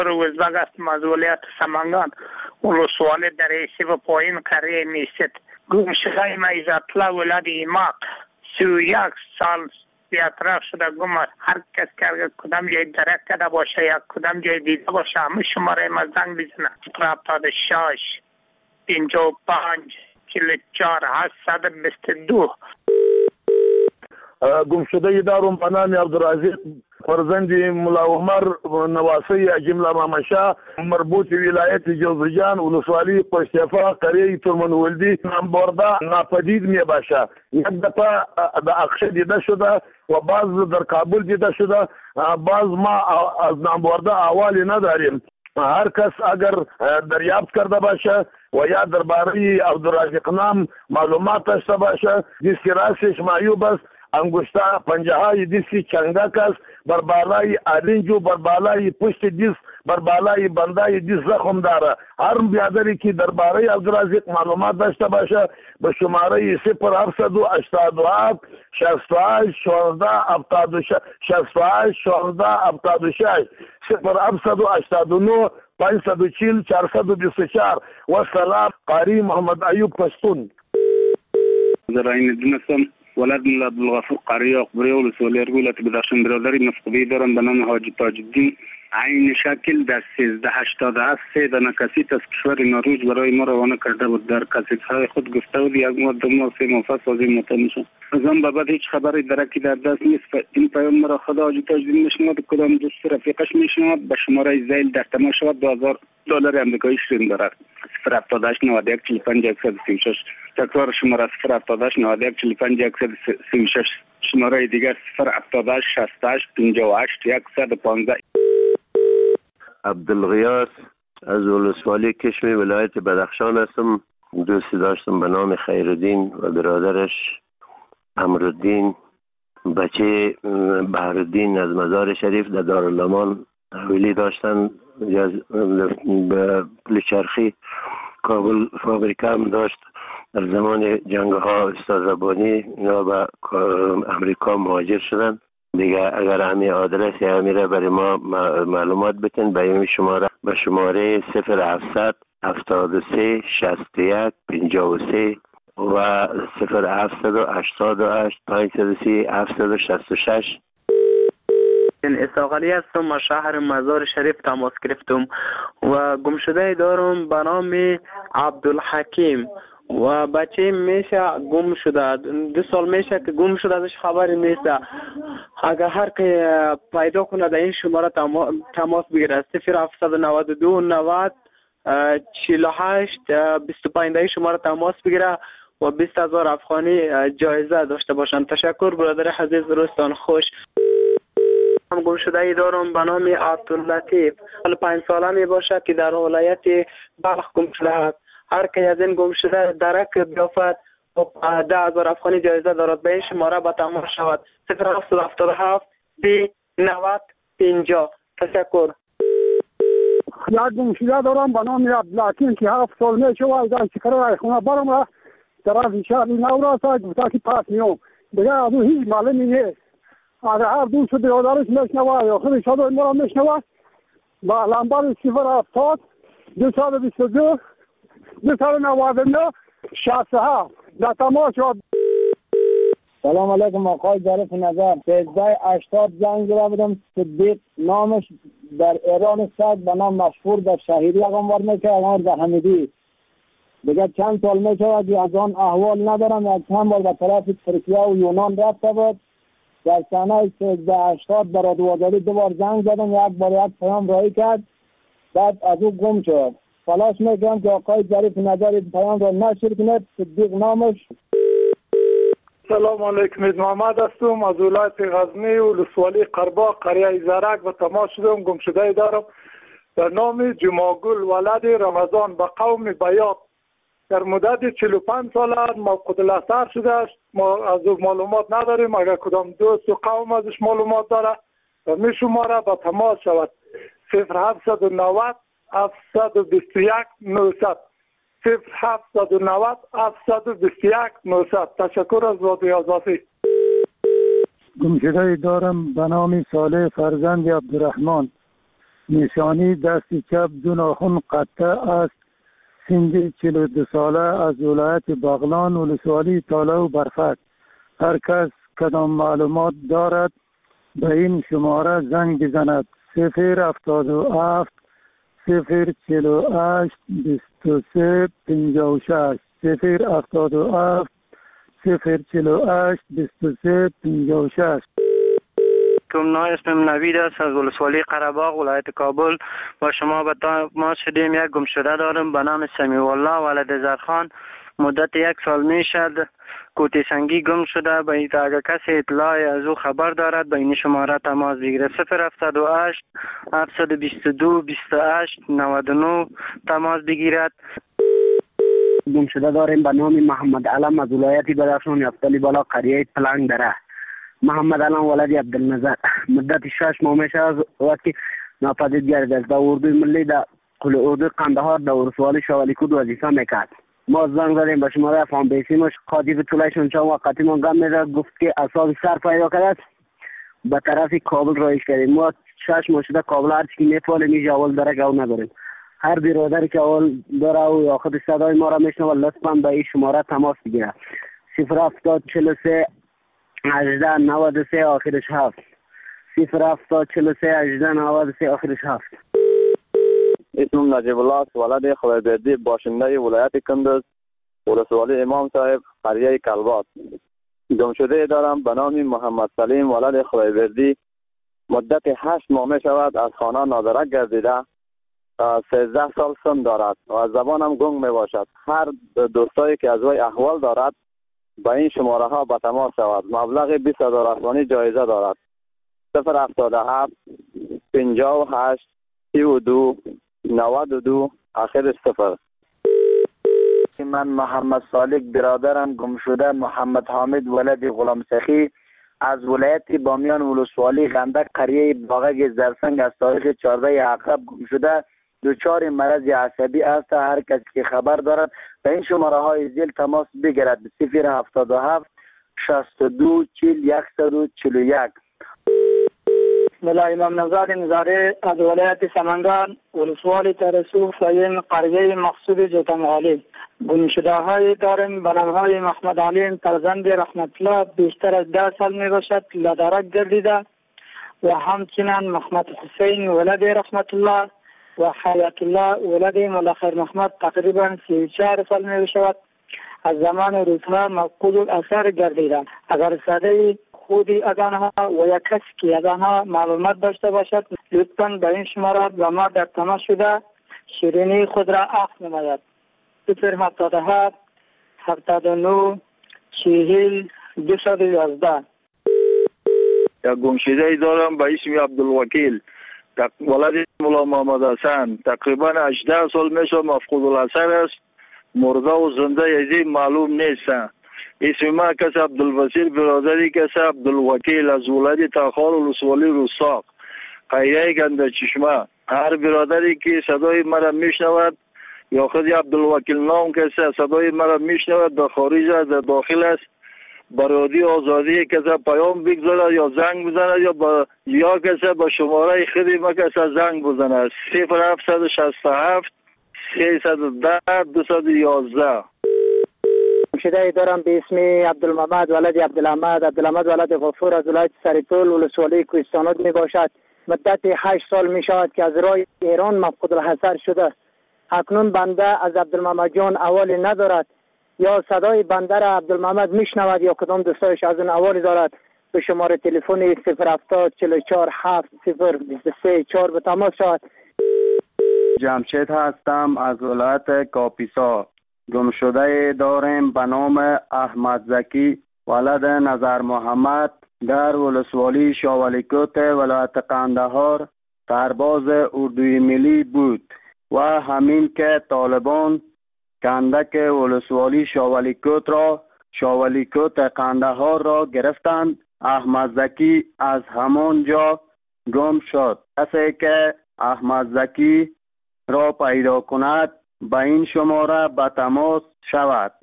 روزبگ هستم از ولایت سمنگان. ولسوالی در ایسی و پایین قریه میست. گم شده ما ایزاتلا ولاد ایماق 31 سال بیاطراف شده گم است. هر کس که کدام جای درک کرده باشه یا کدام جای دیده باشه همه شماره ما زنگ بزنه. 76 55 44 822. گم شده دارم به نام عبدالعزیز فرزند ملا عمر نواسی جمله مامشا مربوط ولایت جوزجان ولسوالی پشتیفا قریه ترمن ولدی نام برده ناپدید می باشه. یک دفعه در اقشه دیده شده و بعض در کابل دیده شده. بعض ما از نام برده احوالی نداریم. هر کس اگر دریافت کرده باشه و یا درباره عبدالرازق نام معلومات داشته باشه دیسکی راستش معیوب است. انگشتا پنجه های دیسکی چنگک است. بر بالای آرنجو بر بالای پشت دیس بر بالای بندای دیس زخم داره. هر بیادری که درباره عبدالرازق معلومات داشته باشه به شماره 0787 68 14 66 0789 540 424. و سلام قاری محمد ایوب پشتون. زراین دونستم ولد ملا عبدالغفور قاری اقبری ولسوالی ارگولت بدخشان برادری مفقودی دارم به نام حاجی تاج الدین. عین شکل در 1387 سه دانه کسیت از کشور نروژ برای ما روانه کرده بود. در کسیت‌های خود گفته بود یک ماه دو ماه سه ماه پس از این مطمئن شد. از آن به بعد هیچ خبری درکی در دست نیست. این پیام مرا خدا حاجی تاج الدین میشنود کدام دوست رفیقش میشنود به شماره زیل در تماس شود $2000 آمریکایی شیرین دارد. 078 91 45 136. تکرار شماره 078 91 45 136. شماره دیگر 078 68 58 115. عبدالغیاث از ولسوالی کشمی ولایت بدخشان هستم. دوستی داشتم به نام خیرالدین و برادرش امرالدین. بچه بهرالدین از مزار شریف در دارالامان حویلی داشتن. به پلچرخی کابل فابریکه هم داشت. در زمان جنگ ها استاد ربانی یا به امریکا مهاجر شدن. دیگه اگر همین آدرس یا همین را برای ما معلومات بتین به این شماره به شماره 0700 73 61 53 و 0788 530 766. اساقلی هستم از شهر مزار شریف تماس گرفتم و گمشده دارم به نام عبدالحکیم و بچه میشه گم شده 2 سال میشه که گم شده ازش خبری نیست. اگر هر که پیدا کنه در این شماره تماس بگیره 0792 90 48 25 در این شماره تماس بگیره و 20,000 افغانی جایزه داشته باشند. تشکر برادر عزیز، روزتان خوش. گم شده ای دارم به نام عبداللطیف 5 ساله می باشد که در ولایت بلخ گم شده است. هر که از این گم شده درک بیافت و 10,000 افغانی جایزه دارد. به این شماره به تماس شود 0777 90 50. تشکر. یک گم شده دارم به نام عبدالحکیم که 7 سال می شود از شکر خونه برم و طرف شهر نو را گفته که پس میام دیگه از او هیچ معلومی نیست. اگر هر دوست برادرش میشنوه یا خودش خود ما را میشنوه با لمبر 070 222 299 67 در تماس شد. سلام علیکم آقای ظریف نظر. 1380 زنگ زده بودم. صدیق نامش در ایران است به نام مشهور در شهیری اقامت میکنه اقامت در حمیدی. دیگه چند سال میشود که از آن احوال ندارم. یک چند بار به طرف ترکیه و یونان رفته بود. در سنه 1380 برای دوازاری 2 بار زنگ زدم. یک بار یک پیام رایی کرد بعد از او گم شد. تلاش میکنم که آقای ظریف نظر پیام را نشر کنید. صدیق نامش. سلام علیکم، محمد هستم از ولایت غزنی ولسوالی قرباق قریه زرک و تماس شدم. گم شده دارم در نام جماگل ولد رمضان به قوم بیات در مدت 45 سال موقوت الاثر شده است. ما از او معلومات نداریم. اگر کدام دوست و قوم ازش معلومات داره و می شماره به تماس شود 0790 721 900 0790 721 900. تشکر از رادیو آزادی. گمشده دارم به نام صالح فرزند عبدالرحمن نشانی دست چپ دو ناخن قطع است. سنگ 42 ساله از ولایت بغلان ولسوالی تاله و برفک. هر کس کدام معلومات دارد به این شماره زنگ بزند. 077 048 23 56 077 048 23 56. اسمم نوید است از ولسوالی قره‌باغ ولایت کابل. با شما به تماس شدیم. یک گمشده دارم به نام سمیع الله ولد زرخان. مدت 1 سال می شد کوتی سنگی گم شده. به این اگر کسی اطلاع از او خبر دارد به این شماره تماس بگیره. 078 722 28 99 تماس بگیرد. گمشده داریم به نام محمد علم از ولایت بدخشان یفتلی بالا قریه پلنگ دره. محمد علم ولد عبدالنظر. مدت 6 ماه میشه از وقتی ناپدید گردیده است. در اردوی ملی در قل اردوی قندهار در ولسوالی شاولیکود وظیفه میکرد. ما زنگ زدیم به شماره فام بیسیمش قاطی طولشون چند وقتی من گم میده گفت که اصاب سر پیدا کرد به طرف کابل رایش کردیم. ما 6 ماه شده کابل هرچی که میفعله میشه اول داره که اول نداریم. هر برادری که اول داره و یا خود صدای ما را میشنوه لطفا به این شماره تماس بگیره. 070 43 18 93 آخرش 7 070 43 18 93 آخرش 7. اسمم نجیب الله ولد خدایبردی باشنده ولایت کندز ولسوالی امام صاحب قریه کلبات. گمشده دارم به نام محمد سلیم ولد خدایبردی. مدت 8 ماه می شود از خانه نادرک گردیده. 13 سال سن دارد و از زبانم گنگ می باشد. هر دوستایی که از وی احوال دارد با این شماره ها به تماس شود. مبلغ 20,000 افغانی جایزه دارد. 077 58 32 92 آخرش 0. من محمد صالح برادرم گم شده محمد حامد ولد غلام سخی از ولایت بامیان ولسوالی غندک قریه باغک زرسنگ از تاریخ 14 عقرب گم شده. دچار مرض عصبی است. هر کسی که خبر دارد به این شماره های زیل تماس بگیرد. 077 62 40 141. ملا امام نزار نزاره از ولایت سمنگان ولسوالی ترسو فایم قریه مقصود جوتمغالی. گمشده های داریم به نام های محمد علیم فرزند رحمت الله بیشتر از 10 سال می باشد لدرک گردیده و همچنین محمد حسین ولد رحمت الله و حیات الله ولد مولا خیر محمد تقریبا 34 سال می باشد از زمان روزها مفقود الاثر گردیده. اگر صدای خودی از آنها و یک کسی که از آنها معلومات داشته باشد لطفاً به این شماره به ما در تماس شده شیرینی خود را عفو نماید. 077 79 40 211. یک گمشده دارم به اسم عبدالوکیل ولد مولا محمد حسن. تقریبا 18 سال میشه مفقود الاثر است. مرده و زنده یزی معلوم نیست. اسم ما کس عبدالوسیل برادری کس عبدالوکیل از ولایت تاخار ولسوالی روساق قریه گنده چشمه. هر برادری که صدای مرا میشنود یا خود عبدالوکیل نام کسی صدای مرا میشنود در خارج در داخل است برادی آزادی کسی پیام بگذارد یا زنگ بزند یا کسی با شماره خودی ما کسی زنگ بزند. 0767 310 211. گمشده دارم به اسم عبدالمحمد ولد عبدالحمد ولد غفور از ولایت سریپول ولسوالی کوهستانات می باشد. مدت 8 سال می شود که از راه ایران مفقود الحصر شده. اکنون بنده از عبدالمحمد جان احوالی ندارد یا صدای بنده را عبدالمحمد می شنود یا کدام دوستایش از اون احوالی دارد. به شماره تلفن 070 44 7 023 4 به تماس شود. جمشید هستم از ولایت کاپیسا. گمشده داریم به نام احمد زکی ولد نظر محمد در ولسوالی شاولیکوت ولایت قندهار سرباز اردوی ملی بود و همین که طالبان کندک ولسوالی شاولیکوت قندهار را گرفتند احمد زکی از همان جا گم شد. کسی که احمد زکی را پیدا کند به این شماره به تماس شود.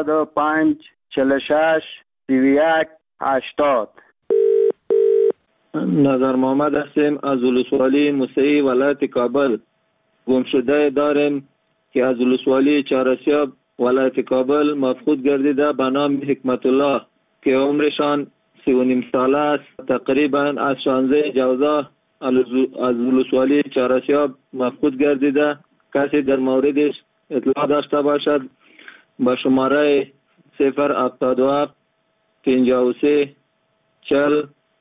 0795 46 31 80. نظر محمد هستیم از ولسوالی موسعی ولایت کابل. گمشده داریم که از ولسوالی چهارسیاب ولایت کابل مفقود گردیده به نام حکمت الله که عمرشان 3.5 ساله است. تقریبا از 16 جوزا از ولسوالی چهارسیاب مفقود گردیده. کسی در موردش اطلاع داشته باشد با شماره 077 53 40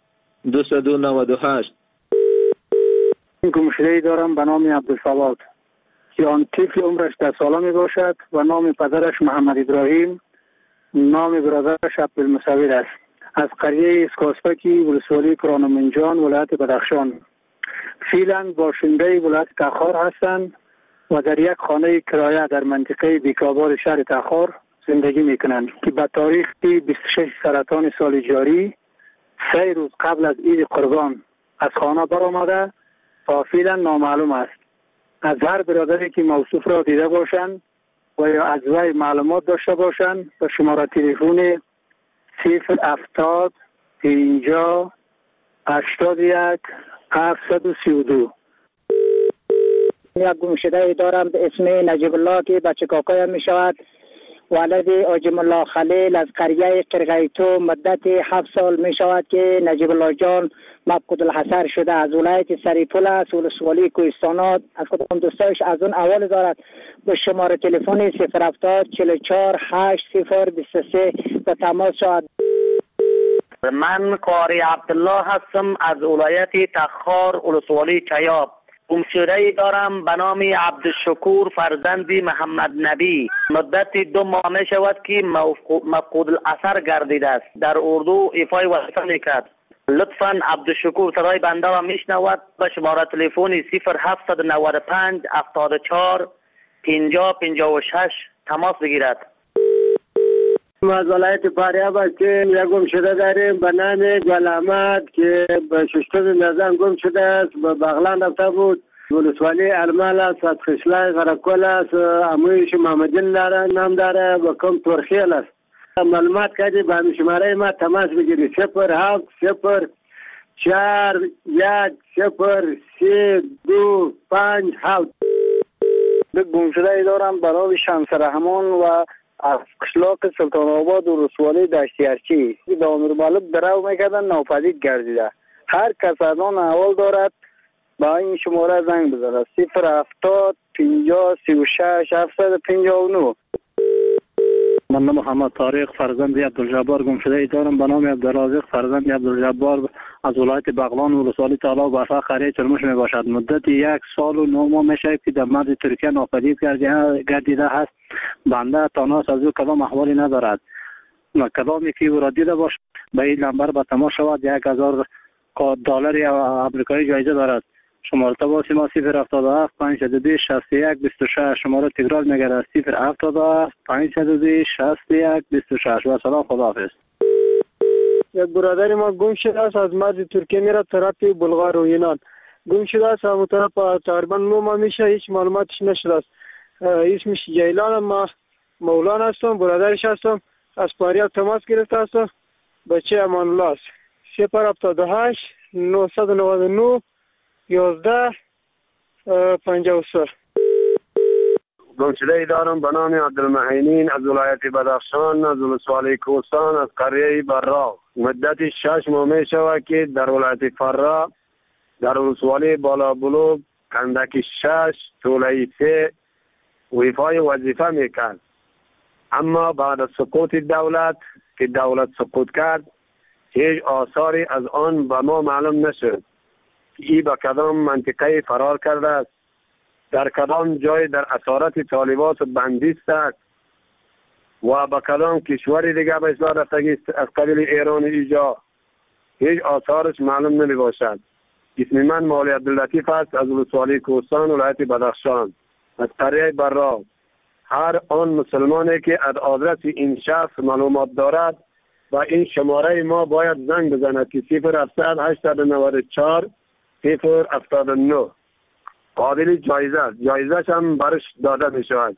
298. گمشده‌ای دارم به نام عبدالصواد که آن طفل عمرش 10 ساله می باشد و نام پدرش محمد ابراهیم، نام برادرش عبدالمصور است. از قریه اسکاسپکی ولسوالی کرانمنجان ولایت بدخشان. فعلا باشنده ولایت تخار هستند و در یک خانه کرایه در منطقه بیکابار شهر تخار زندگی میکنند که به تاریخ 26 سرطان سال جاری 3 روز قبل از عید قربان از خانه برآمده و فعلا نامعلوم است. از هر برادری که موصوف را دیده باشند و یا از وی معلومات داشته باشند به شماره تلفن 070 50 81 732. یک گمشده دارم به اسم نجیب الله که بچه کاکایم می شود. ولد آجم الله خلیل از قریه قرغیتو مدت 7 سال می شود که نجیب الله جان مفقود الحصر شده. از ولایت سریپول است، ولسوالی کوهستانات. از خودم دوستایش از اون اول دارد به شماره تلفن 070 44 80 23 به تماس شود. من قاری عبدالله هستم از ولایت تخار ولسوالی چیاب. گمشده‌ای دارم به نام عبدالشکور فرزند محمد نبی. مدت 2 ماه می شود که مفقود الاثر گردیده است. در اردو ایفای وظیفه میکرد. لطفاً عبدالشکور صدای بنده را میشنود به شماره تلفن 0795 74 50 56 تماس بگیرد. از ولایت فاریاب هستیم. یک گمشده داریم به نام گل احمد که به 6 نظام گم شده است. به بغلان رفته بود. ولسوالی ارمال است، از خشلای غرقل است. امویش محمدین داره، نام داره و کم ترخیل است. معلومات کردی به همین شماره ما تماس بگیری 07 0 4 1 0 3 2 5 7. گمشده دارم برای شمس رحمان و از قشلاق سلطان آباد و ولسوالی دشتی ارچی به امیر مالک درو میکردن ناپدید گردیده. هر کس از آن احوال دارد با این شماره زنگ بزنه 070 50 36 759. من محمد طارق فرزند عبدالجبار گمشده دارم به نام عبدالرازق فرزند عبدالجبار از ولایت بغلان و ولسوالی تالا و برفا قریه چرموش می باشد. مدت 1 سال و 9 ماه میشه که در مرز ترکیه ناپدید گردیده است. بنده تاناس از او کدام احوالی ندارد. کدامی که او را دیده باش به این نمبر به تماس شود. $1000 آمریکایی جایزه دارد. شماره تماس ما 077 520 61 26. شماره تکرار میگردد 077 520 61 26. و سلام، خداحافظ. یک برادر ما گم شده است، از مرز ترکیه میره طرف بلغار و یونان. گم شده است، همون طرف تقریبا 9 ماه میشه، هیچ معلوماتش نشده است. اسمش جیلان، ما مولان هستم، برادرش هستم. از فاریاب تماس گرفته هستم. بچه امان الله است. 078 999 11 53. گمشده دارم به نام عبدالمحینین از ولایت بدخشان، از ولسوالی کوهستان، از قریه براق. مدت 6 ماه می شود که در ولایت فرا در ولسوالی بالا بلوغ کندک 6 طوله 3 ویفای وظیفه میکرد. اما بعد از سقوط دولت که دولت سقوط کرد هیچ آثاری از آن به ما معلوم نشد. ای به کدام منطقه فرار کرده است، در کدام جای در اسارت طالبات بندیست است و به کدام کشوری دیگه به اصلاح رفتگی از قبیل ایران ایجا هیچ آثارش معلوم نمی باشد. اسم من مولی عبداللطیف است از ولسوالی کوهستان ولایت بدخشان از قریه براق. هر آن مسلمانی که از آدرس این شخص معلومات دارد و این شماره ما باید زنگ بزند که 0700 894 079 قابل جایزه است. جایزهش هم برش داده می شود.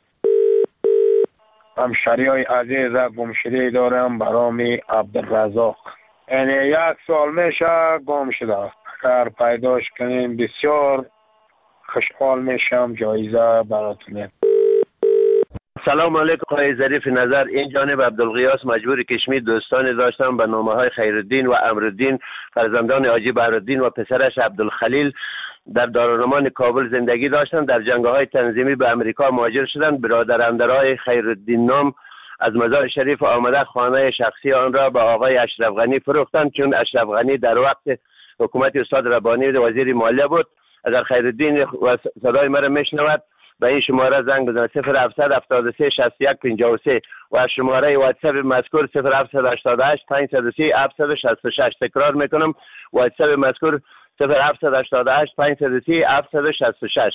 همشهری های عزیز گمشده دارم برام عبدالرزاق یعنی 1 سال میشه گم شده. اگر پیداش کنیم بسیار خوشحال میشم. جایزه براتونه. سلام علیکم آقای ظریف نظر. این جانب عبدالغیاس مجبور کشمیر دوستانی داشتم به نامه های خیرالدین و امرالدین فرزندان حاجی بهرالدین و پسرش عبدالخلیل در دارالمان کابل زندگی داشتند. در جنگ‌های تنظیمی به امریکا مهاجر شدند. برادرندرای خیرالدین نام از مزار شریف آمده خانه شخصی آن را به آقای اشرف غنی فروختند، چون اشرف غنی در وقت حکومت استاد ربانی وزیر مالیه بود. اگر خیرالدین و صدای مرا میشنود به این شماره زنگ بزنید 0700 73 61 53 و شماره واتساپ مذکور 0788 530 766. تکرار میکنم واتساپ مذکور 0788 530 766.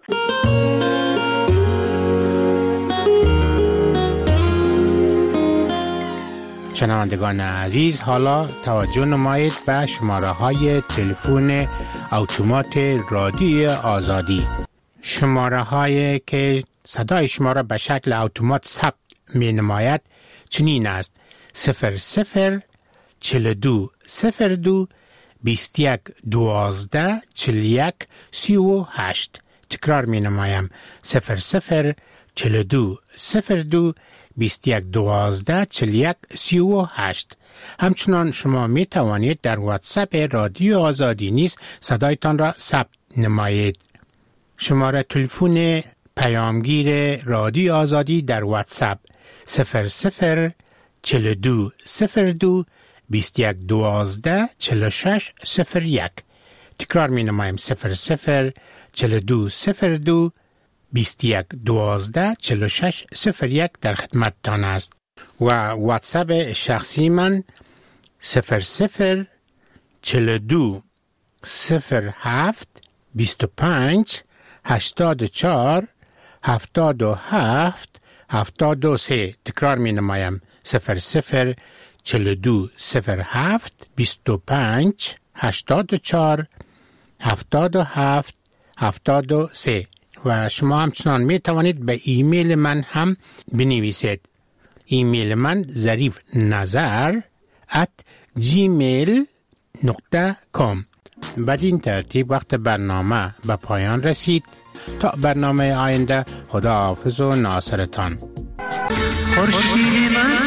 شنوندگان عزیز، حالا توجه نمایید به شماره های تلفن اتومات رادیو آزادی. شماره هایی که صدای شما را به شکل اتومات ثبت می نماید چنین است: 00 42 02 21 12 41 38. تکرار می نمایم: 00 42 02 21 12 41 38. همچنان شما می توانید در واتساپ رادیو آزادی نیز صدایتان را ثبت نمایید. شماره تلفن پیامگیر رادیو آزادی در واتساپ 00 42 02 21 12 46 01. تکرار می نمایم: 00 42 02 21 12 46 01 در خدمت تان است. و واتساپ شخصی من 00 42 07 25 84 77 73. تکرار می نمایم: 00 42 07 25 84 77 73. و شما همچنان می توانید به ایمیل من هم بنویسید. ایمیل من zarifnazar@gmail.com. بدین ترتیب وقت برنامه به پایان رسید. تا برنامه آینده، خدا حافظ و ناصرتان. خورشید من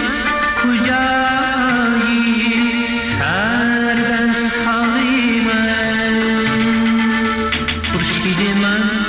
کجایی سرد از خاک من، خورشید من